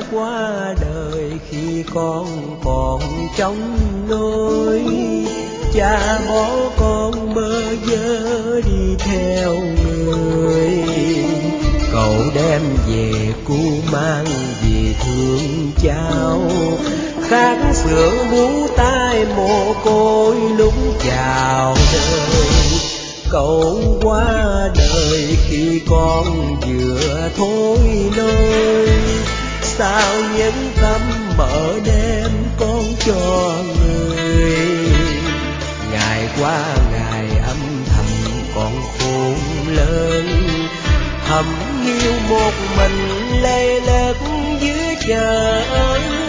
qua đời khi con còn trong nôi. Cha bỏ con bơ vơ đi theo người, cậu đem về cu mang vì thương cháu. Khát sữa bú tai mồ côi lúc chào đời. Cậu qua đời khi con vừa thôi nôi. Sao nhẫn tâm mở đem con cho người. Ngày qua ngày âm thầm con khôn lớn, thầm hiu một mình lê lết dưới trời.